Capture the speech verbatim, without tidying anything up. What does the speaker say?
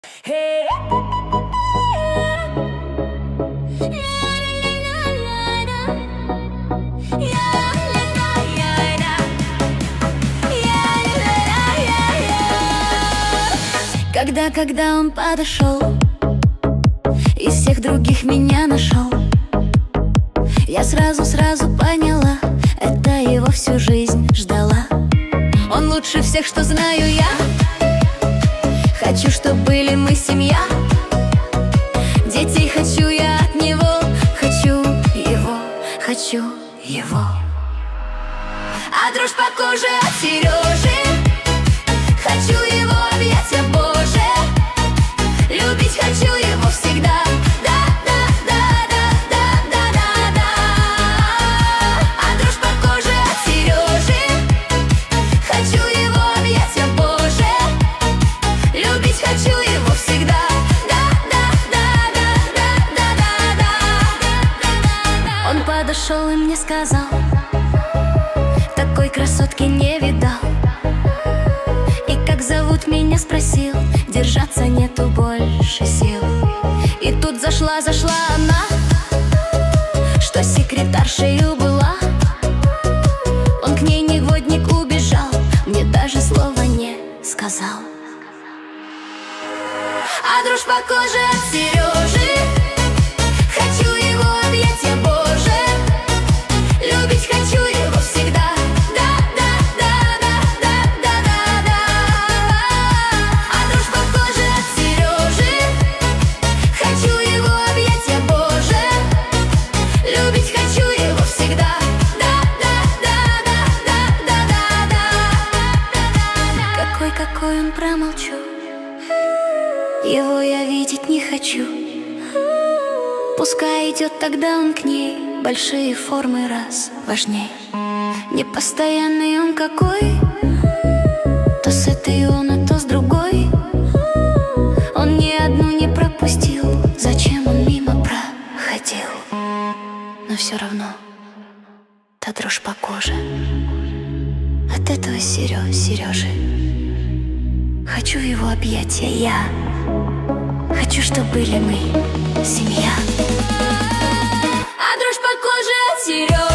Hey. Когда, когда он подошел, из всех других меня нашел, я сразу-сразу поняла, это его всю жизнь ждала. Он лучше всех, что знаю я. Хочу, чтоб были мы семья. Детей хочу я от него. Хочу его, хочу его. А дрожь по коже от Сережи. Хочу его объятия, Боже. Любить хочу его всегда. Да, да, да, да, да, да, да, да. А дрожь по коже от Сережи. Хочу его объятия, Боже. Любить хочу его всегда. Да, да, да, да, да, да, да, да. Он подошел и мне сказал: такой красотки не видал. И как зовут меня спросил, держаться нету больше сил. И тут зашла, зашла она, что секретаршею была. Он к ней негодник убежал, мне даже слова не сказал. А дрожь по коже от Сережи. Хочу его объятия, Боже. Любить хочу его всегда. Да, да, да, да, да, да, да, да. А дрожь по коже от Сережи. Хочу его объятия, Боже. Любить хочу его всегда. Да, да, да, да, да, да, да, да. Какой, какой он, промолчу. Его я видеть не хочу. Пускай идет тогда он к ней. Большие формы раз важней. Непостоянный он какой. То с этой он, а то с другой. Он ни одну не пропустил. Зачем он мимо проходил? Но все равно та дрожь по коже от этого Серё, Сережи. Хочу его объятия я. Хочу, чтобы были мы семья. А дрожь по коже от Сережи.